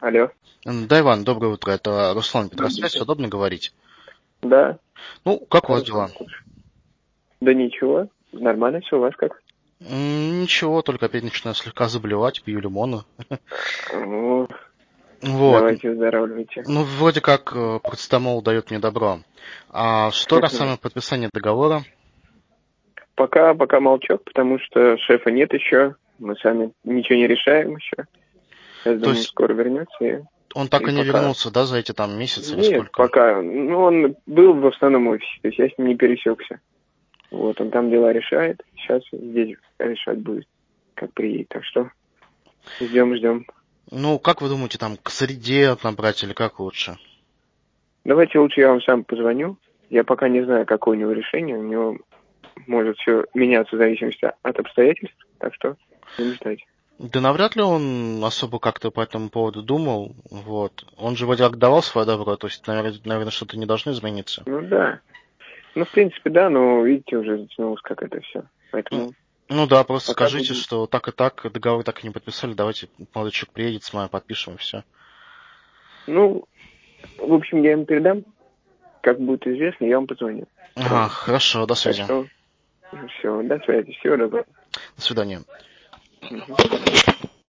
Алло. Да, Иван, доброе утро. Это Руслан Петросвязь. Удобно говорить? Да, Ну, как у вас хорошо. дела? Да ничего, нормально все, у вас как? Ничего, только опять начинаю слегка заболевать, пью лимоны. Ну, Вот. давайте выздоравливайте. Ну, вроде как парацетамол дает мне добро. А что касаемо подписания договора? Пока молчок, потому что шефа нет еще, мы сами ничего не решаем еще. Я То думаю, есть скоро вернется он так и и не пока... вернулся, да, за эти там месяцы или Нет, сколько? пока. Ну, он был в основном офисе, то есть я с ним не пересекся. Вот, он там дела решает, сейчас здесь решать будет, как приедет. Так что ждем. Ну, как вы думаете, там к среде набрать или как лучше? Давайте лучше я вам сам позвоню. Я пока не знаю, какое у него решение. У него может все меняться в зависимости от обстоятельств. Так что будем ждать. Да навряд ли он особо как-то по этому поводу думал. Вот. Он же вроде как давал свое добро, то есть, наверное, что-то не должно измениться. Ну да. Ну, в принципе, да, но видите, уже затянулось как это все. Ну, Поэтому ну да, просто пока скажите, будем... что так и так, договор так и не подписали, давайте молодой человек приедет с вами, подпишем и все. Ну, в общем, я им передам. Как будет известно, я вам позвоню Ага, сразу. хорошо, до Так связи. что все, до связи. Всего доброго. До свидания. Мгм.